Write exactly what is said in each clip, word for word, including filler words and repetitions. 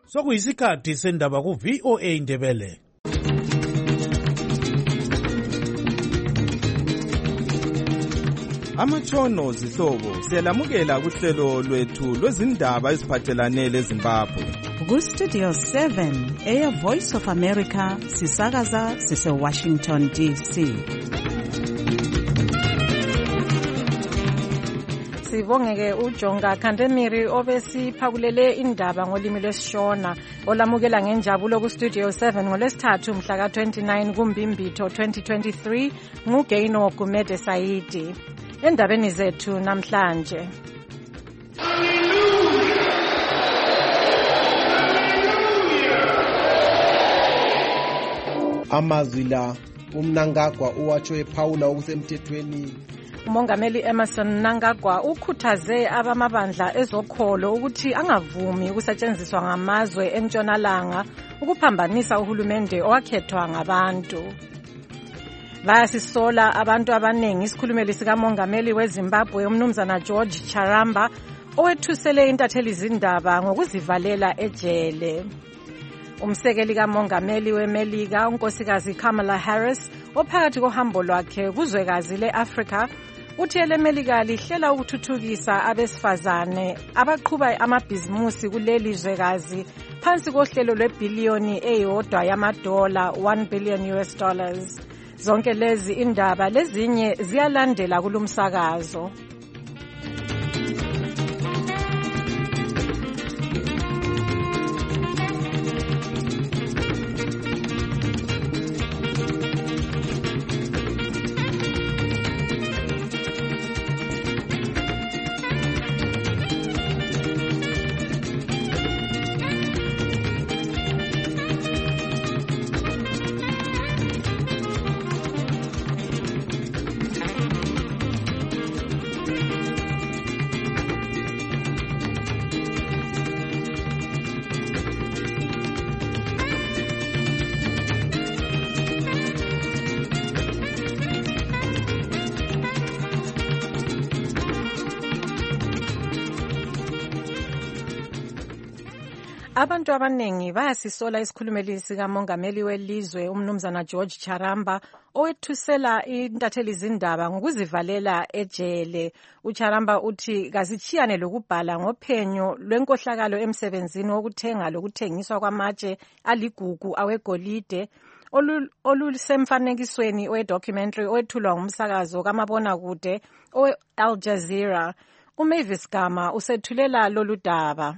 Sokuyisikhathi sendaba ku V O A Ndebele. Amatshono zihlobo siyalamukela kuhlelo lwethu lwezindaba eziphathelane leZimbabwe. Ku Studio seven, Air Voice of America, sisakaza sise Washington D C. Sibongeke uJonga Khandemiri obesiphakulele indaba ngolimi lwesishona olamukela ngenjabulo ku Studio seven ngolesithathu mhla ka twenty-nine kuMbimbitho twenty twenty-three nguGaino Gumede Saidi. Endabeni zethu namhlanje. Amazwi la uMnangagwa uwatsho ephawula okusemthethweni. Umongameli Emmerson Mnangagwa ukhuthaze abamabandla ezokholo ukuthi angavumi ukusetshenziswa ngamazwe entshonalanga ukuphambanisa uhulumende owakhethwa ngabantu. Bayasisola abantu abanengi isikhulumeli sikamongameli weZimbabwe umnumzana George Charamba owethusele intatheli zindaba ngokuzivalela ejele. Umsekeli kamongameli weMelika unkosikazi Kamala Harris ophakathi kohambo lwakhe kuzwekazi leAfrica uthi eleMelika lihlela ukuthuthukisa abesifazane abaqhuba amabhizimusi kuleli zwekazi phansi kohlelo lwebiliyoni eyodwa yamadola one billion U S dollars. Zonke lezi indaba lezinye ziyalandela kulumsakazo. Abantu abanengi bayasisola isikhulumeli sikamongameli welizwe umnumzana George Charamba owethusela intatheli zindaba ngokuzivalela ejele. UCharamba uthi kazitshiyane lokubhala ngophenyo lwenkohlakalo emsebenzini wokuthenga lokuthengiswa kwamatshe aligugu awegolide olusemfanekisweni we-documentary owethulwa ngumsakazo kamabonakude owe-Al Jazeera. uMavis Gama usethulela lolu daba.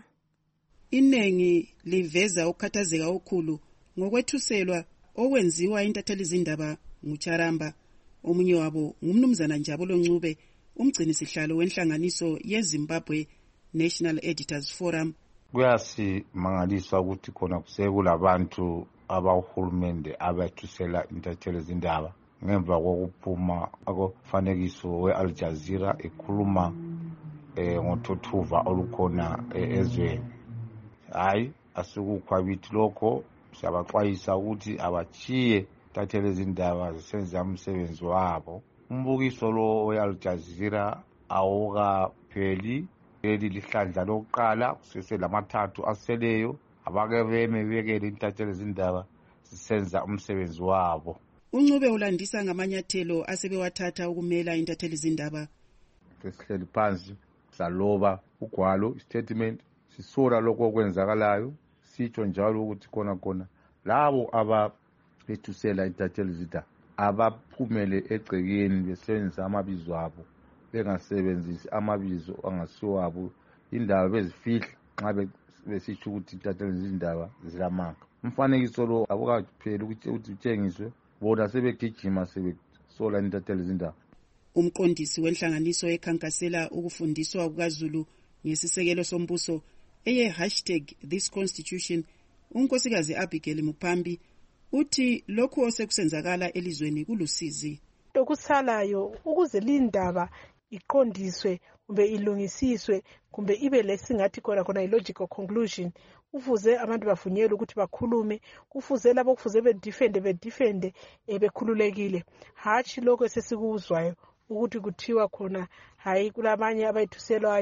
Inengi liveza ukukhathazeka okukhulu ngokwethuselwa okwenziwa intatheli zindaba nguCharamba. Omunye wabo ngumnumzana Njabulo Ncube, umgcini sihlalo wenhlanganiso yeZimbabwe National Editors Forum. Kuyasimangalisa ukuthi khona kusekulabantu abahulumende abethusela intatheli zindaba ngemva kokuphuma akufanekiso we-Al Jazeera ekhuluma eh, ngothuthuva olukhona eh, ezweni. Hayi asikukhwabithi lokho siyabaxwayisa ukuthi abachiye intatheli izindaba zisenza umsebenzi wabo. Umbukiso lo we-Al Jazeera awukapheli, leli lihlandla lokuqala kusese lamathathu aseleyo abake beme bekele intatheli izindaba zisenza umsebenzi wabo. Uncube ulandisa ngamanyathelo asebewathatha ukumela intatheli izindaba. Sihleli phansi saloba ugwalo statement sisola lokho okwenzakalayo sitsho njalo ukuthi khona khona labo abethusela intatheli zindaba abaphumele egcekeni besebenzisa amabizo abo bengasebenzisi amabizo angasiwabo indaba bezifihla nxa besitsho ukuthi intatheli zindaba zilamanga. Umfanekiso lo abukapheli ukuthi utshengiswe bona sebegijima sebesola intatheli zindaba. Umqondisi wenhlanganiso ekhankasela ukufundiswa kukaZulu ngesisekelo sombuso eye hashtag this constitution unkosikazi Abigail Mupambi uthi lokho osekusenzakala elizweni kulusizi. Okusalayo ukuze lindaba iqondiswe kumbe ilungisiswe kumbe ibe lesingathi khona khona ilogical conclusion, kufuze abantu bavunyelwe ukuthi bakhulume, kufuze labo kufuze bedefende bedefende bekhululekile, hatshi lokho esesikuzwayo ukuthi kuthiwa khona hayi kulabanye abayithuselwayo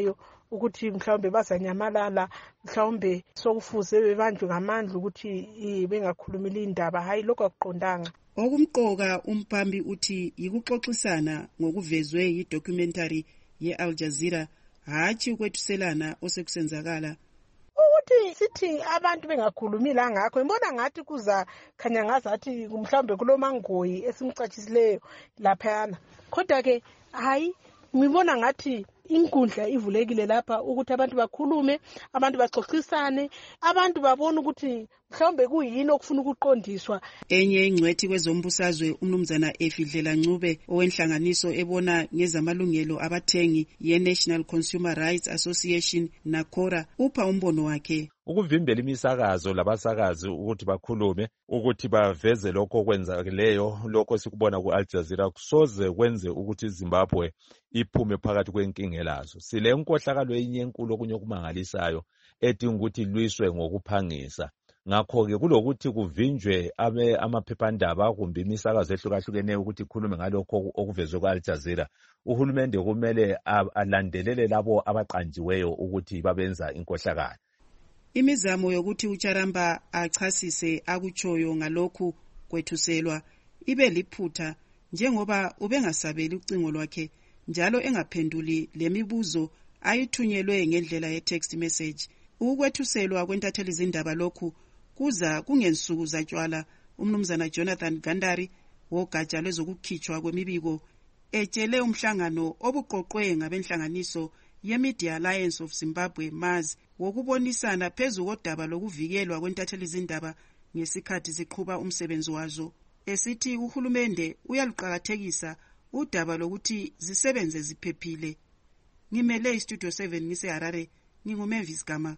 ukuthi mhlawumbe bazanyamalala, mhlawumbe sokufuze bebanjwe ngamandla ukuthi bengakhulumeli indaba. Hayi, lokho akuqondanga. Okumqoka umphambi uthi yikuxoxisana ngokuvezwe yi-documentary ye-Al Jazeera, hatshi ukwethuselana osekusenzakala. Ukuthi sithi abantu bengakhulumila ngakho, ngibona ngathi kuza khanya ngazathi mhlawumbe kulomangoyi esimcatshisileyo laphayana. Kodwa ke hayi, ngibona ngathi inkundla ivulekile lapha ukuthi abantu bakhulume, abantu baxoxisane, abantu babone ukuthi mhlawumbe kuyini okufuna ukuqondiswa. Enye ingcwethi kwezombusazwe umnumzana Efidlela Ncube owenhlanganiso ebona ngezamalungelo abathengi ye-National Consumer Rights Association NACORA upha umbono wakhe. Ukuvimbela imisakazo labasakazi ukuthi bakhulume, ukuthi baveze lokho okwenzakeleyo, lokho sikubona ku-Al Jazeera kusoze kwenze ukuthi iZimbabwe iphume phakathi kwenkinga lazo. Sile nkohlakalo enye enkulu okunye okumangalisayo edinga ukuthi lwiswe ngokuphangisa. Ngakho-ke kulokuthi kuvinjwe amaphephandaba kumbe imisakazo ehlukahlukeneyo ukuthi ikhulume ngalokho okuvezwe ku-Al Jazeera. Uhulumende kumele alandelele labo abaqanjiweyo ukuthi babenza inkohlakalo. Imizamo yokuthi uCharamba achasise akutshoyo ngalokhu kwethuselwa ibe liphutha, njengoba ubengasabeli ucingo lwakhe njalo engaphenduli lemibuzo ayithunyelwe ngendlela ye-text message. Ukwethuselwa kwentatheli zindaba lokhu kuza kungensuku zatshwala. Umnumzana Jonathan Gandari wogatsha lwezokukhitshwa kwemibiko etshele umhlangano obuqoqwe ngabenhlanganiso ye-Media Alliance of Zimbabwe M A Z wokubonisana phezu kodaba lokuvikelwa kwentatheli zindaba ngesikhathi siqhuba umsebenzi wazo, esithi uhulumende uyaluqakathekisa udaba lokuthi zisebenze ziphephile. Ngimele iStudio seven ngiseHarare, nginguMavis Gama.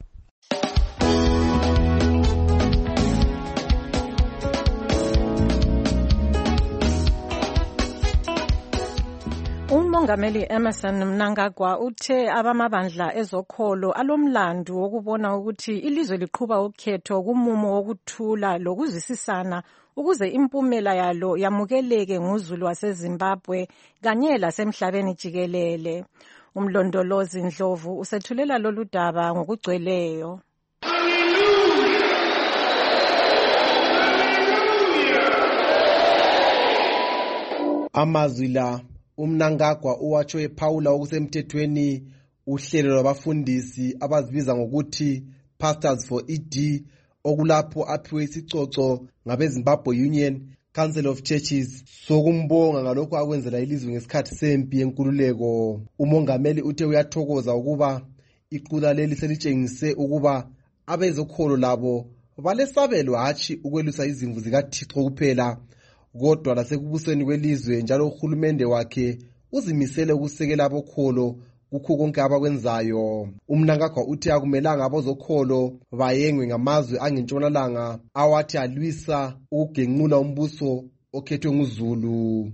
Umongameli Emmerson Mnangagwa uthe abamabandla ezokholo alomlando wokubona ukuthi ilizwe liqhuba ukhetho kumumo wokuthula lokuzwisisana ukuze impumela yalo yamukeleke nguzulu waseZimbabwe kanye lasemhlabeni jikelele. Umlondolozi Ndlovu usethulela lolu daba ngokugcweleyo. Amazwi la uMnangagwa uwatsho ephawula okusemthethweni uhlelo lwabafundisi abazibiza ngokuthi Pastors for E D, okulapho aphiwe isicoco ngabeZimbabwe Union Council of Churches sokumbonga ngalokho akwenzela ilizwe ngesikhathi sempi yenkululeko. Umongameli uthe uyathokoza ukuba iqula leli selitshengise ukuba abezokholo labo balesabelo hatshi ukwelusa izimvu zikaThixo kuphela, kodwa lasekubuseni kwelizwe, njalo uhulumende wakhe uzimisele ukusekela abokholo kukho konke abakwenzayo. uMnangagwa uthi akumelanga abozokholo bayengwe ngamazwe angentshonalanga awathi alwisa ukugenqula umbuso okhethwe nguZulu.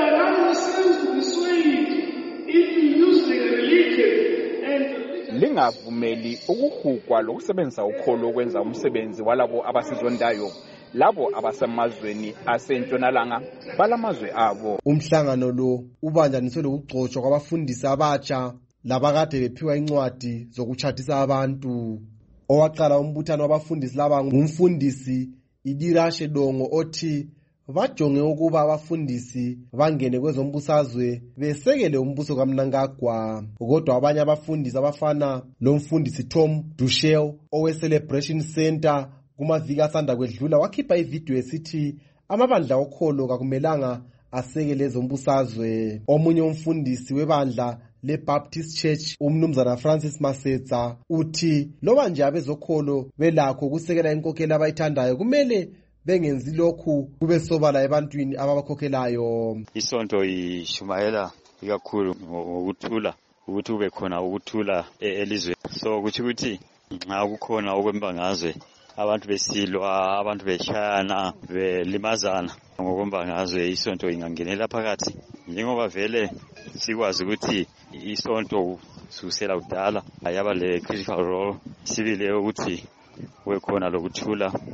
Lingavumeli ukuhugwa lokusebenzisa ukholo ukwenza umsebenzi walabo abasizondayo, labo abasemazweni asentshonalanga balamazwe abo. Umhlangano lo ubanjaniswe lokugcotshwa kwabafundisi abatsha labakade bephiwa incwadi zokutshathisa abantu. Owaqala umbuthano wabafundisi laba ngumfundisi Idirashe Dongo othi bajonge ukuba abafundisi bangene kwezombusazwe besekele umbuso kaMnangagwa, kodwa abanye abafundisi abafana lomfundisi Tom Dushel owe Celebration Center kumaviki asanda kwedlula wakhipha ivideo esithi amabandla okholo kakumelanga asekele ezombusazwe. Omunye umfundisi webandla leBaptist Church umnumzana Francis Masetsa uthi loba nje abezokholo belakho ukusekela inkokheli abayithandayo kumele bengenzi lokhu kube sobala ebantwini ababakhokhelayo. Isonto ishumayela ikakhulu ngokuthula, ukuthi kube khona ukuthula elizwe. So kuthi ukuthi nxa kukhona okwembangazwe, abantu besilwa, abantu beshayana, belimazana ngokwembangazwe, isonto ingangenela phakathi. Njengoba vele sikwazi ukuthi isonto kusukela kudala ayaba le critical role sibile ukuthi kube khona lokuthula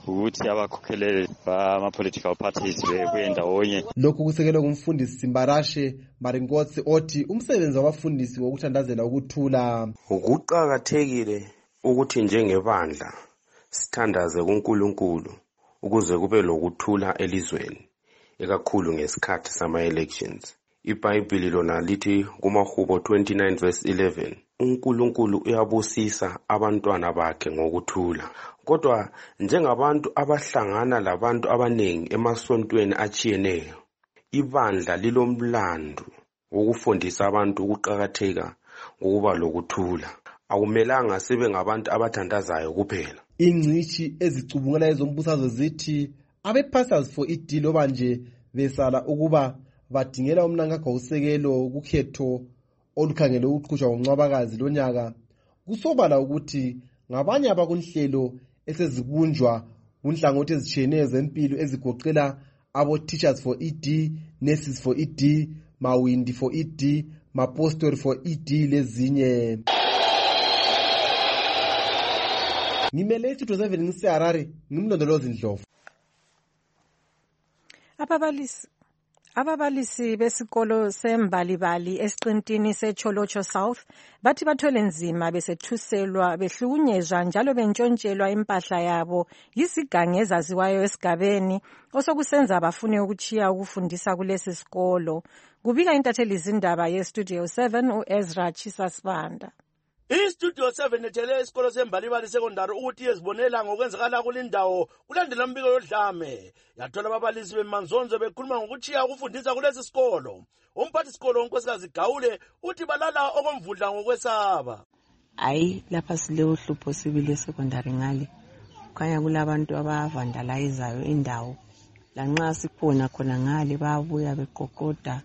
ukuthi abakhokheleli bama-political parties bebuye ndawonye. Lokhu kusekelwe ngumfundisi Simbarashe Maringotsi othi umsebenzi wabafundisi wokuthandazela ukuthula. Ukuqakathekile ukuthi njengebandla sithandaze kuNkulunkulu ukuze kube lokuthula elizweni, ekakhulu ngesikhathi sama-elections. IBhayibhili lona lithi kumaHubo twenty-nine verse eleven, uNkulunkulu uyabusisa abantwana bakhe ngokuthula. Kodwa njengabantu abahlangana labantu abanengi emasontweni achiyeneyo, ibandla lilomlando wokufundisa abantu ukuqakatheka ngokuba lokuthula. Akumelanga sibe ngabantu abathandazayo kuphela. Ingcishi ezicubungela ezombusazwe zithi abe-pastors for E D loba nje besala ukuba badingela umnankakho usekelo kukhetho olukhangele ukuqhutshwa ngomncwabakazi lonyaka, kusobala ukuthi ngabanye abakunhlelo esezibunjwa kunhlangothi ezitshiyeneyo zempilo ezigoqela abo-teachers for E D, nurses for E D, mawindi for E D, mapostori for E D lezinye. Ngimele isitudio seven ngiseharare, ngimlondolozi Ndlovu. Ababalisi Ababalisi besikolo sembalibali esiqintini seCholocho South bathi bathole nzima besethuselwa behlukunyezwa njalo bentshontshelwa impahla yabo yizigange ezaziwayo esigabeni osokusenza bafune ukuchiya ukufundisa kulesi sikolo. Kubika intatheli izindaba yeStudio seven uEzra Chisasibanda. IStudio seven ethele isikolo sembalibali secondary ukuthi yezibonela ngokwenzakala kulindawo kulandela umbiko yodlame. Yathola ababalisi bemanzonzo bekhuluma ngokuchiya ukufundisa kulesi sikolo. Umphathi sikolo unkosikazi Gawule uthi balala okomvudla ngokwesaba. Hayi lapha sile uhlupho sibile secondary ngale. Kukhanya kulabantu abavandalizayo indawo. Lanxa sikhona khona ngale bayabuya beqoqoda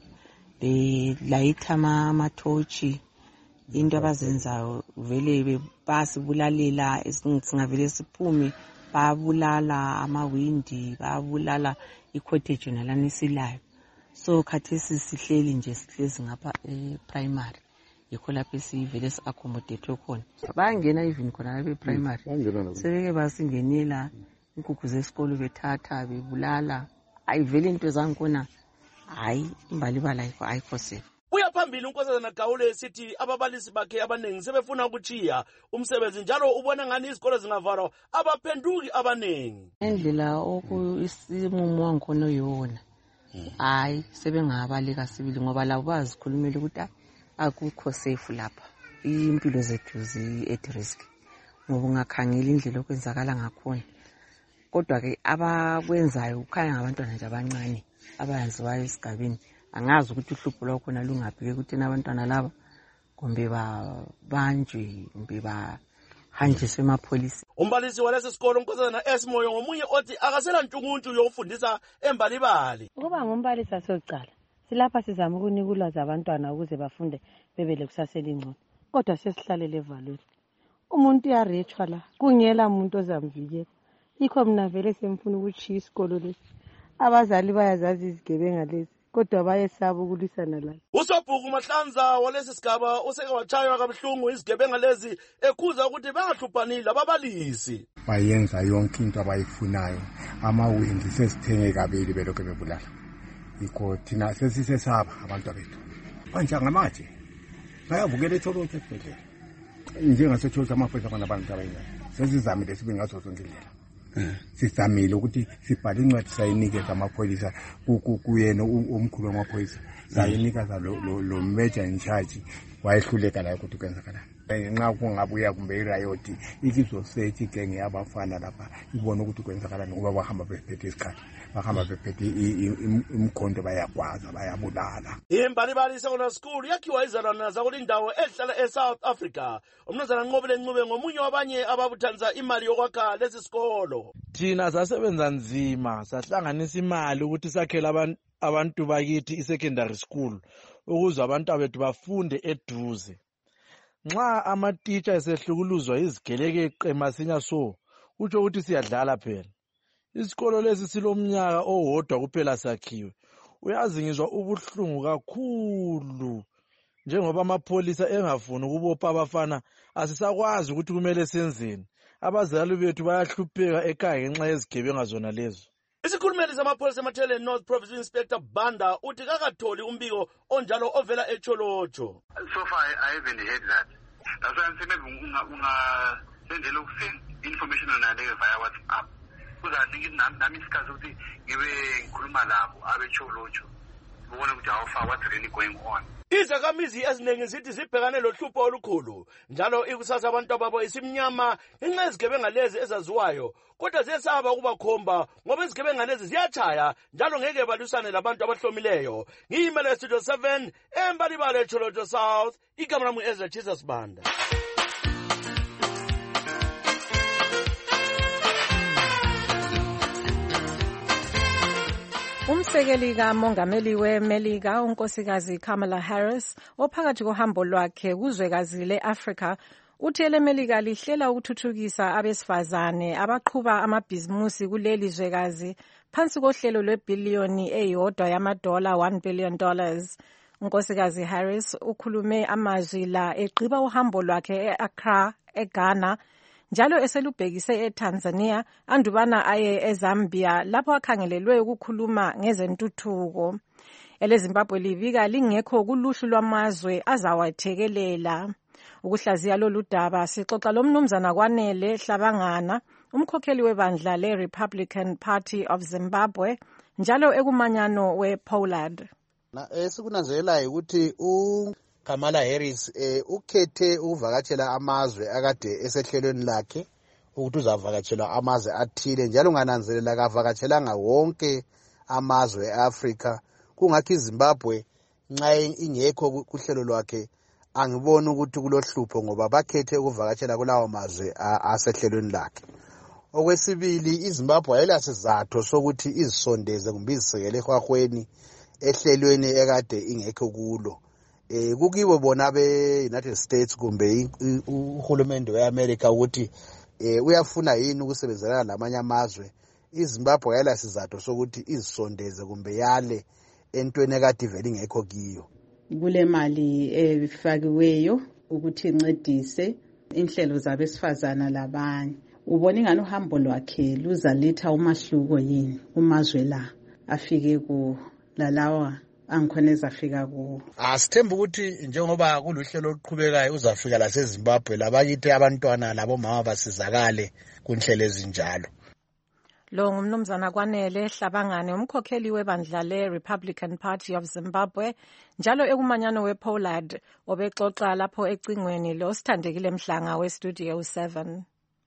belayitha amathochi. Into abazenzayo vele basibulalela singavele siphume babulala amawindi babulala icottage nalana isilayo. So khathesi sihleli nje sihlezi ngapha e-primary yikho lapho sivele si-accommodate khona. Bayangena even khona lapha e-primary sebeke basingenela inkukhu zesikolo bethatha bebulala. Ayivele into zangikhona hayi imbalibala ayikho safe. Uyaphambili unkosazana Gawule esithi ababalisi bakhe abanengi sebefuna ukuchiya umsebenzi njalo ubona ngani izikolo zingavalwa abaphenduki abanengi. Endlela okuyisimumo wangikhona yona hayi sebengabaleka sibili ngoba labo bazikhulumela ukuthi akukho safe lapha, impilo zethu zi-at risk ngoba ungakhangela indlela okwenzakala ngakhona. Kodwa ke abakwenzayo ukhanya ngabantwana nje abancane abayenziwayo esigabeni. Angazi ukuthi uhlupho lwakhona lungaphi ukuthi nabantwana laba kumbe babanjwe kumbe bahanjiswe emapolisi. Umbalisi walesi sikolo unkosazana Esmoyo ngomunye othi akasela ntunguntu yokufundisa embalibali. Ukuba ngumbalisi asocala silapha sizama ukunika ulwazi abantwana ukuze bafunde bebele kusasela ingcono. Kodwa sesihlalele evalweni. Umuntu uyarechwa la kungela umuntu ozamvikela. Yikho mina vele semfuna ukuchiya isikolo lesi. Abazali bayazazi izigebenga lezi. Kodwa bayesaba ukulwisana la. Usobhuku Mahlanza walesi sigaba useke wachaywa kabuhlungu izigebenga lezi ekhuza ukuthi bangahluphanile ababalisi. Bayenza yonke into abayifunayo. Amawindi sesithenge kabili belokho bebulala. Yikho thina sesisesaba abantu bethu. Manje ngamathi bayavukela eTholotshe esibhedlela. NjengaseTholotshe amaphoyisa khona abantu abayingani. Sesizamile sibe ngazo zonke indlela. Sizamile ukuthi sibhale incwadi sayinikeza amapholisa kuyena umkhulu wamapholisa sayinikeza lo major in charge wayehluleka la ukuthi kwenzakala nxa kungabuya kumbe i-riot ikizosethi genge yabafana lapha ibona ukuthi kwenzakala ngoba bahamba bephethe isikhathi bahamba bephethe imkhonto bayakwaza bayabulala. Imbalibali Secondary School yakhiwa izalwana zakulindawo ehlala eSouth Africa. Umnumzana Nqobile Ncube ngomunye wabanye ababuthanisa imali yokwakha lesi sikolo. Thina sasebenza nzima sahlanganisa imali ukuthi sakhele abantu abantu bakithi i-secondary school ukuze abantu abethu bafunde eduze. Nxa ama-teacher esehlukuluzwa izigelekeqe masinya so utsho ukuthi siyadlala phela. Isikolo lesi silomnyaka owodwa kuphela sakhiwe. Uyazi ngizwa ubuhlungu kakhulu njengoba amapholisa engafuni ukubopha abafana asisakwazi ukuthi kumele senzeni. abazali bethu bayahlupheka ekhaya ngenxa yezigebenga zona lezo. Isikhulumeli samapholisa eMatheleni North Province Inspector Banda uthi kakatholi umbiko onjalo ovela eCholocho. So far I haven't heard that. That's why I'm saying maybe unga sendele ukusend information on that via WhatsApp. Kuzathi nami isikhathi ukuthi ngibe ngikhuluma labo abeCholocho. Ubone ukuthi how far what's really going on. Izakhamizi eziningi zithi zibhekane lohlupho olukhulu njalo ikusasa abantu ababo isimnyama ngenxa yezigebenga lezi ezaziwayo kodwa ziyesaba ukubakhomba ngoba izigebenga lezi ziyachaya njalo ngeke balusane labantu abahlomileyo. Ngiyimele Studio seven eMbalibale eCholocho South, igama lami Ezra Jesus Banda. Umsekeli kamongameli weMelika unkosikazi Kamala Harris ophakathi kohambo lwakhe kuzwekazi le-Afrika uthi eleMelika lihlela ukuthuthukisa abesifazane abaqhuba amabhizimusi kuleli zwekazi phansi kohlelo lwebhiliyoni eyodwa yamadola one billion dollars. Unkosikazi Harris ukhulume amazwi la egqiba uhambo lwakhe e-Accra eGhana njalo eselubhekise eTanzania andubana aye eZambia lapho akhangelelwe ukukhuluma ngezentuthuko. EleZimbabwe libika lingekho kuluhlu lwamazwe azawathekelela. Ukuhlaziya lolu daba sixoxa lomnumzana Kwanele Hlabangana, umkhokheli webandla le-Republican Party of Zimbabwe njalo ekumanyano we-Pollard. Esikunanzelela ukuthi u Kamala Harris eh, ukhethe ukuvakatshela amazwe akade esehlelweni lakhe ukuthi uzavakatshela amazwe athile njalo ungananzelela kavakatshelanga wonke amazwe eAfrika. Kungakho iZimbabwe nxa ingekho kuhlelo lwakhe angiboni ukuthi kulohlupho ngoba bakhethe ukuvakatshela kulawo mazwe asehlelweni lakhe. Okwesibili iZimbabwe ayilasizathu sokuthi izisondeze kumbe izisekele ehwahweni ehlelweni ekade ingekho kulo. Eh kukibo bona be United States kumbe uhulumende weAmerica ukuthi eh uyafuna yini ukusebenzelana lamanye amazwe. iZimbabwe ayela sizathu sokuthi izisondeze kumbe yale entweni ekade vele ingekho kiyo. Kule mali efakiweyo ukuthi incedise inhlelo zabesifazana labanye. Ubona ingani uhambo lwakhe luzalitha umahluko yini kumazwe la afike ku lalawa angikhoneza afika ku. Asithemba ukuthi njengoba kuluhlelo oluqhubekayo uzafika la seZimbabwe labakithi abantwana labo mama basizakale kunhlelo ezinjalo. Lo ngumnumzana Kwanele Hlabangane umkhokheli webandla le-Republican Party of Zimbabwe njalo ekumanyano we-Pollard obexoxa lapho ecingweni lo Sithandekile Mhlanga we-Studio seven.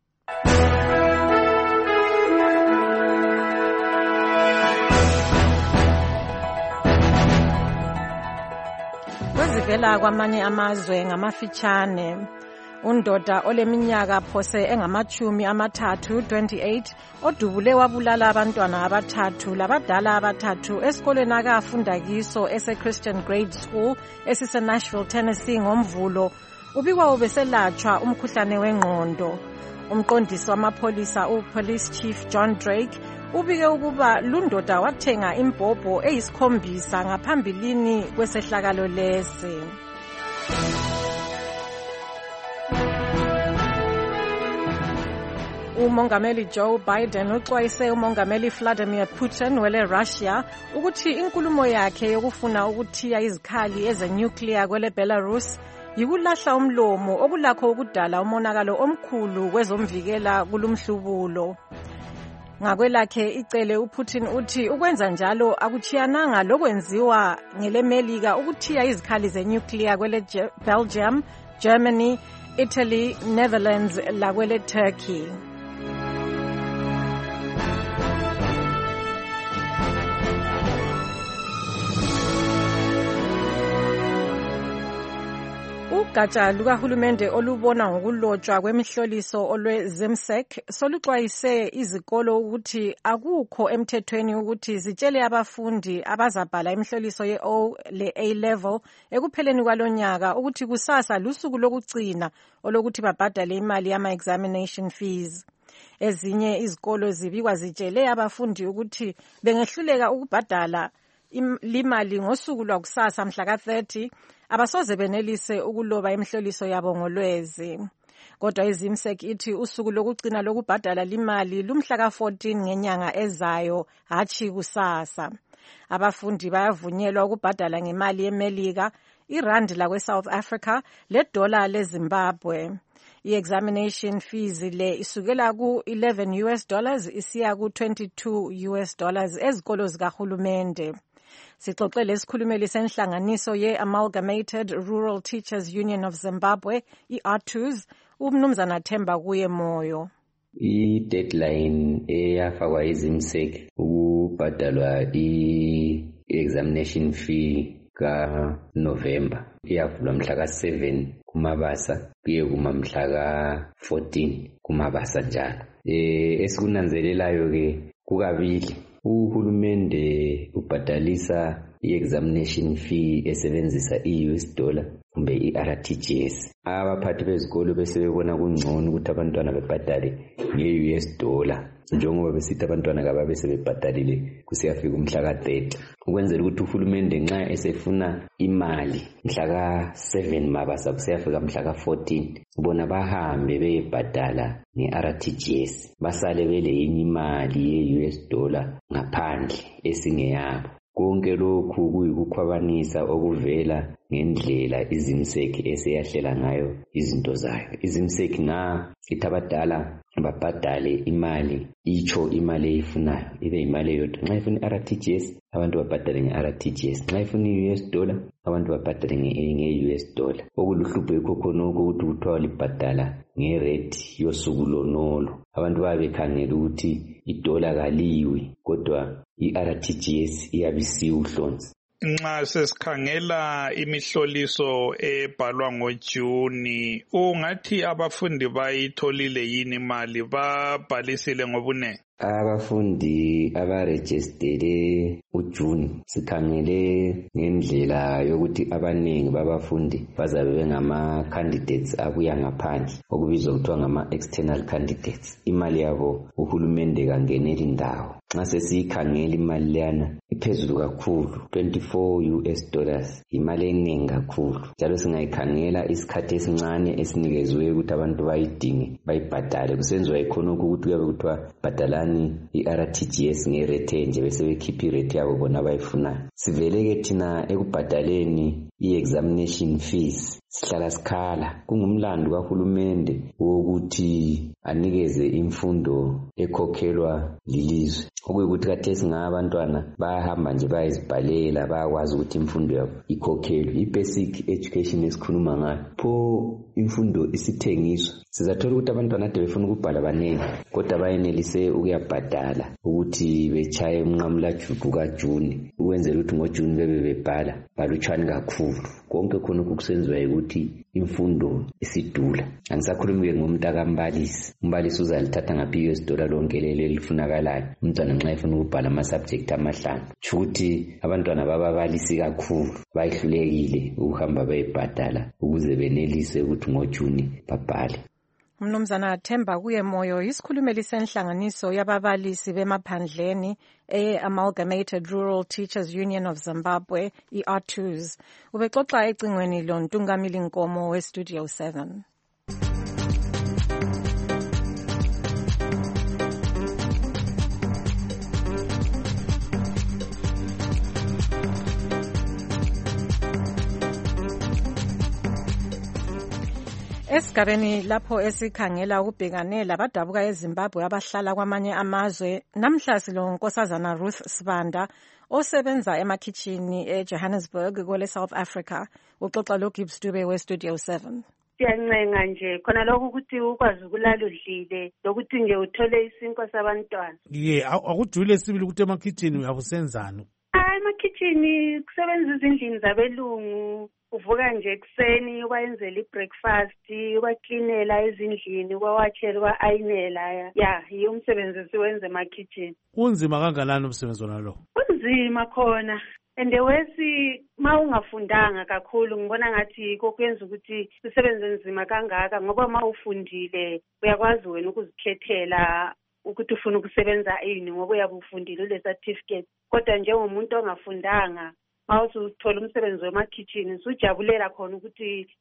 Kwezivela kwamanye amazwe ngamafitshane. Undoda oleminyaka phose engamachumi amathathu twenty-eight odubule wabulala abantwana abathathu labadala abathathu esikoleni akafunda kiso ese Christian Grade School esise Nashville, Tennessee ngomvulo ubikwa ubeselatshwa umkhuhlane wengqondo. Umqondisi wamapolisa uPolice Chief John Drake ubike ukuba lundoda wathenga imbhobho eyisikhombisa ngaphambilini kwesehlakalo lesi. Umongameli Joe Biden uxwayise umongameli Vladimir Putin wele Russia ukuthi inkulumo yakhe yokufuna ukuthiya izikhali ezenuclear kwele Belarus yikulahla umlomo okulakho ukudala umonakalo omkhulu kwezomvikela kulumhlubulo. Ngakwelakhe icele uPutin uthi ukwenza njalo akuchiyananga lokwenziwa ngeleMelika ukuthiya izikhali zenuclear kwele Belgium, Germany, Italy, Netherlands lakwele Turkey. Ugatsha lukahulumende olubona ngokulotshwa kwemihloliso olwe-ZIMSEC soluxwayise izikolo ukuthi akukho emthethweni ukuthi zitshele abafundi abazabhala imihloliso ye-O le-A level ekupheleni kwalonyaka ukuthi kusasa lusuku lokugcina olokuthi babhadale imali yama-examination fees. Ezinye izikolo zibikwa zitshele abafundi ukuthi bengehluleka ukubhadala imali ngosuku lwakusasa mhla ka thirty abasoze benelise ukuloba imihloliso yabo ngolwezi. Kodwa iZIMSEC ithi usuku lokugcina lokubhadala limali lumhla ka fourteen ngenyanga ezayo, hatshi kusasa. Abafundi bayavunyelwa ukubhadala ngemali yeMelika, irandi lakwe South Africa ledola leZimbabwe. I-examination fees le isukela ku eleven U S dollars isiya ku twenty-two U S dollars ezikolo zikahulumende. Sixoxele isikhulumeli senhlanganiso ye-Amalgamated Rural Teachers Union of Zimbabwe, i-R T U S, uMnumzana Themba Kuyemoyo. I-deadline eyafakwa iZIMSEC ukubhadalwa i-examination fee ka-November iyavulwa mhla ka-seven kuMabasa kuye kuma mhla ka-fourteen kuMabasa njalo. Eh esikunanzelelayo ke kukabili uhulumende ubhadalisa i-examination fee esebenzisa i-U S dollar kumbe i-R T G S. Abaphathi bezikolo bese bebona kungcono ukuthi abantwana bebhadale nge-U S dollar njengoba besithi abantwana kaba bese bebhadalile kusiyafika umhla ka-thirty ukwenzela ukuthi uhulumende nxa esefuna imali mhla ka-seven Mabasa kusiyafika mhla ka-fourteen bona bahambe beyebhadala nge-R T G S basale bele yinye imali ye-U S dollar ngaphandle esingeyabo. Konke lokhu kuyikukhwabanisa okuvela ngendlela iZIMSEC eseyahlela ngayo izinto zayo. iZIMSEC nga ithi abadala babhadale imali icho imali eyifunayo ibe imali eyodwa. Nxa ifuna i-R T G S abantu babhadale nge-R T G S, nxa ifuna i-U S dollar abantu babhadale nge-U S dollar. Okuluhlupho yikho khonokho ukuthi kuthiwa libhadala ngerate yosuku lonolo. Abantu babekhangela ukuthi idola kaliwe kodwa i-R T G S iyabisiwe uhlonzi. Nxa sesikhangela imihloliso ebhalwa ngoJuni, ungathi abafundi bayitholile yini imali, babhalisile ngobunengi? Abafundi abarejistele uJuni sikhangele ngendlela yokuthi abanengi babafundi bazabe bengama candidates abuya ngaphandle okubizwa kuthiwa ngama external candidates. Imali yabo uhulumende kangenela indawo. Nxa sesikhangela imali leyana iphezulu kakhulu, twenty-four U S dollars, imali eningi kakhulu. Njalo singayikhangela isikhathi esincane esinikezwe ukuthi abantu bayidinge bayibhadale. Kusenziwa ikhonokho ukuthi kuyabe kuthiwa bhadalani i-R T G S ngerate nje bese bekhipha irate yabo bona abayifunayo. Siveleke thina ekubhadaleni i-examination fees sihlala sikhala. Kungumlando kahulumende wokuthi anikeze imfundo ekhokhelwa lilizwe. Okuyikuthi kathesi ngabantwana bayahamba nje bayizibhalela bayakwazi ukuthi imfundo yabo ikhokhelwe. I-basic education esikhuluma ngayo pho imfundo isithengiswa. Sizathola ukuthi abantwana ade befuna ukubhala abanengi kodwa bayenelise ukuyabhadala ukuthi bechaye umnqamula juqu kaJuni ukwenzela ukuthi ngoJuni bebe bebhala balutshwana kakhulu. Konke khonokho kusenziwa ukuthi imfundo isidula. Angisakhulumi ke ngomntaka mbalisi. Umbalisi uzalithatha ngaphi i-U S dollar lonke lelo elifunakalayo umntwana nxa efuna ukubhala ama subject amahlanu. Ukuthi abantwana bababalisi kakhulu bayihlulekile ukuhamba bayebhadala ukuze benelise ukuthi ngoJuni babhale. Mnumzana Themba Kuyemoyo isikhulumeli senhlanganiso yababalisi bemaphandleni e-Amalgamated Rural Teachers Union of Zimbabwe, i-R T U S. Ubexoxa ecingweni loNtungamili Nkomo we-Studio seven. Esigabeni lapho esikhangela ukubhekane labadabuka eZimbabwe abahlala kwamanye amazwe, namhla silonkosazana Ruth Sibanda osebenza emakhitshini eJohannesburg kwele South Africa. Uxoxa lo Gibbs Dube we-Studio seven. Siyancenga nje khona lokho ukuthi ukwazi ukulala udlile lokuthi nje uthole isinkwa sabantwana. Ye akujule sibili ukuthi emakhitshini uyabusenzana. Ah emakhitshini kusebenza izindlini zabelungu. Uvuka nje ekseni ubayenzela i-breakfast, ubaklinela ezindlini, ubawatshela, uba-ayinela. Ya, yiyo umsebenzi esiwenza emakhitshini. Kunzima kangakanani umsebenzi wona lo? Kunzima khona. And wesi ma ungafundanga kakhulu ngibona ngathi kokuyenza ukuthi usebenze nzima kangaka ngoba ma ufundile uyakwazi wena ukuzikhethela ukuthi ufuna ukusebenza yini ngoba uyabe ufundile le certificate. Kodwa njengomuntu ongafundanga mawuthi uthola umsebenzi wemakhitshini usujabulela khona ukuthi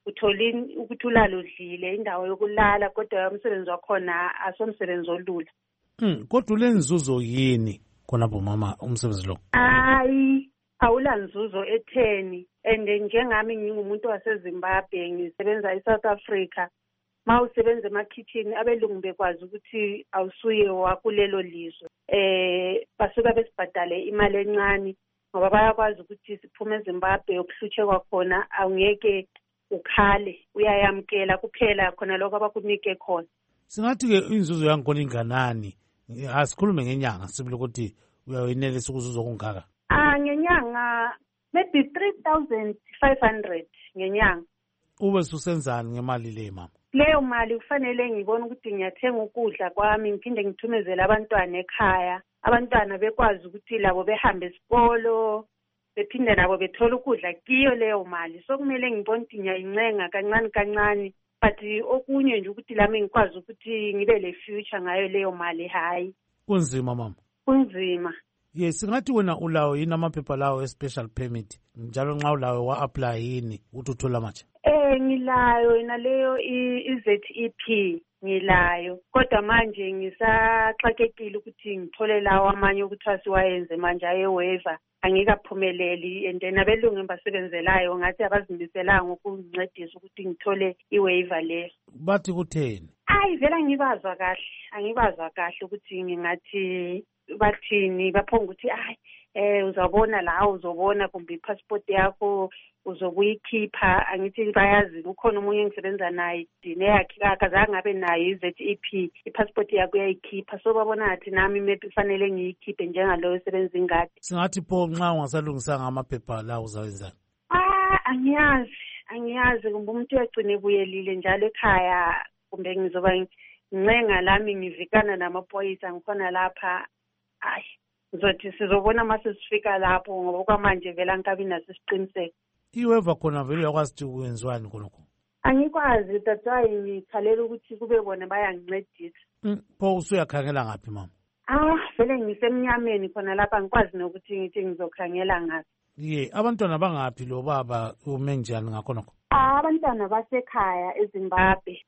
uthole ukuthi ulalo udlile indawo yokulala kodwa umsebenzi wakhona asomsebenzi olula. Mm, kodwa ulenzuzo yini khonapho mama umsebenzi lo? Hayi, awula nzuzo etheni and njengami ngingumuntu waseZimbabwe ngisebenza eSouth Africa. Ma usebenza ema-kitchen abelungu bekwazi ukuthi awusuye wakulelo lizwe. Eh basuka besibhadale imali encane ngoba bayakwazi ukuthi siphume eZimbabwe yokuhlutshe kwakhona awungeke ukhale uyayamkela kuphela khona lokho abakunike khona. Singathi ke inzuzo yakhona inganani? Asikhulume ngenyanga sibile ukuthi uyayenelisa ukuzuza okungaka. Ah ngenyanga maybe three thousand five hundred ngenyanga. Ube susenzani ngemali le mama? Leyo mali kufanele ngibone ukuthi ngiyathenga ukudla kwami ngiphinde ngithumezele abantwana ekhaya. Abantwana bekwazi ukuthi labo behambe esikolo bephinde nabo bethola ukudla kiyo leyo mali. So kumele ngibone ukuthi ngiyayincenga kancane kancane but okunye nje ukuthi lami ngikwazi ukuthi ngibe le future ngayo leyo mali hayi. Kunzima mama. Kunzima. Yes, singathi wena ulawo yini amaphepha lawo e-special permit njalo nxa ulawo wa-apply yini ukuthi uthola matsha? Eh ngilayo naleyo i-Z E P ngilayo kodwa manje ngisaxakekile ukuthi ngithole lawo amanye ukuthi siwayenze manje aye-waiver angikaphumeleli and then abelungu embasebenzelayo ngathi abazimiselanga ukungincedisa ukuthi ngithole i-waiver leyo. Bathi kutheni? Ayi vela ngibazwa kahle angibazwa kahle ukuthi ngingathi bathini baphonga ukuthi hayi eh uzabona la uzobona kumbe ipassport yakho uzokuyikhipha angithi bayazi ukhona umunye engisebenza naye dine yakhe akazange ngabe nayo i-Z E P ipassport yakho uyayikhipha so babona athi nami maybe kufanele ngiyikhiphe njengaloyo osebenza ingadi. Singathi pho nxa ungasalungisanga amaphepha la uzawenzani? Ah angiyazi angiyazi kumbe umuntu uyagcina ebuyelile njalo ekhaya kumbe ngizoba ncenga lami ngivikana namaphoyisa ngikhona lapha. Hayi ngizothi sizobona mase sifika lapho ngoba kwamanje vela ngikabi naso isiqiniseko. Iweva khona vele uyakwazi ukuthi kwenziwani khonokho? Angikwazi that's why ngikhalela ukuthi kube bona bayangincedisa. Pho usuyakhangela ngaphi mama? Ah vele ngisemnyameni khona lapha ngikwazi nokuthi ngithi ngizokhangela ngaphi. Ye abantwana bangaphi lo baba ume njani ngakhonokho? Abantwana basekhaya eZimbabwe.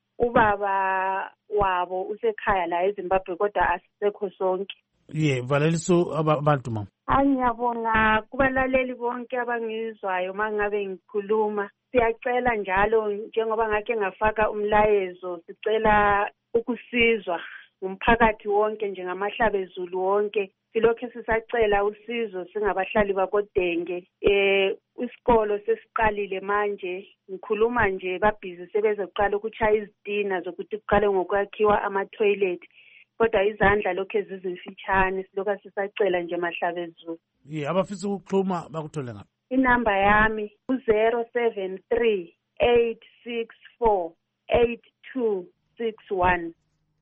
Ubaba wabo usekhaya la eZimbabwe kodwa asisekho sonke. Ye valeliso abantu mama. Angiyabonga kubalaleli bonke abangizwayo mangabe ngikhuluma. Siyacela njalo njengoba ngake ngafaka umlayezo sicela ukusizwa umphakathi wonke njengamahlabezulu wonke. Silokho sisacela usizo singabahlali bakodenge. Eh isikolo sesiqalile manje ngikhuluma nje babhizi sebezoqala ukuchaya izitina zokuthi kuqale ngokwakhiwa ama toilet. Kodwa izandla lokho ezizimfitshane silokho sisacela nje mahlabezulu. Ye abafisa ukuxhuma bakuthole ngaphi? Inamba yami u zero seven three eight six four eight two six one.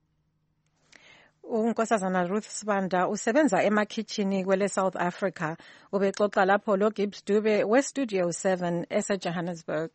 Unkosazana Ruth Sibanda usebenza ema-kitchen kwele South Africa. Ubexoxa lapho lo Gibbs Dube we Studio seven ese Johannesburg.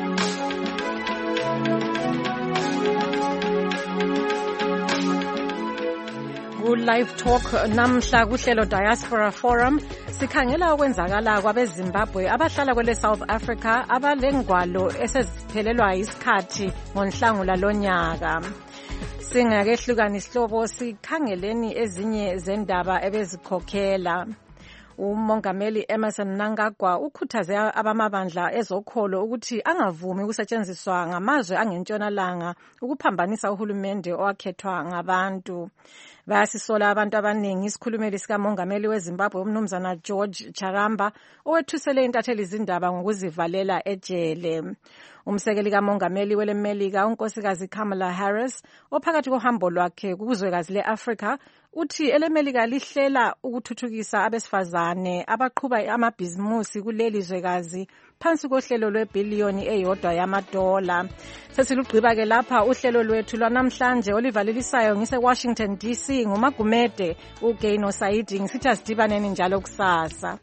Live Talk namhla kuhlelo Diaspora Forum sikhangela okwenzakala kwabeZimbabwe abahlala kwele South Africa abalengwalo eseziphelelwa isikhathi ngoNhlangula lonyaka. Singakehlukana isihlobo sikhangeleni ezinye zendaba ebezikhokhela. Umongameli Emmerson Mnangagwa ukhuthaze abamabandla ezokholo ukuthi angavumi ukusetshenziswa ngamazwe angentshonalanga ukuphambanisa uhulumende owakhethwa ngabantu. Bayasisola abantu abaningi isikhulumeli sikamongameli weZimbabwe umnumzana George Charamba owethusele intatheli izindaba ngokuzivalela ejele. Umsekeli kamongameli welemelika unkosikazi Kamala Harris ophakathi kohambo lwakhe kuzwekazi leAfrica uthi elemelika lihlela ukuthuthukisa abesifazane abaqhuba amabhizimusi kuleli zwekazi phansi kohlelo lwebillion eyodwa yamadola. Sesilugqiba ke lapha uhlelo lwethu lwanamhlanje olivalelisayo ngise Washington D C ngumagumede uGaino Saidi ngisithi asidibaneni njalo kusasa.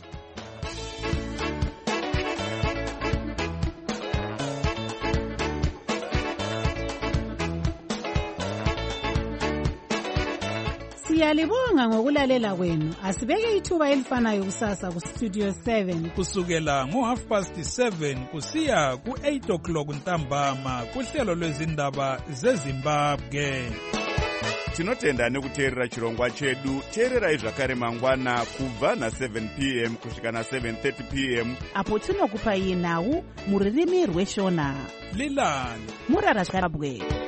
Siyalibonga ngokulalela kwenu. Asibeke ithuba elifanayo kusasa ku Studio seven. Kusukela ngo half past seven kusiya ku eight o'clock ntambama kuhlelo lwezindaba zeZimbabwe. Tinotenda nekuteerera chirongwa chedu. Teererai zvakare mangwana kubva na seven p m kusvika na seven thirty p m apo tinokupai nhau muririmi rweshona. Lilani Murara Zimbabwe.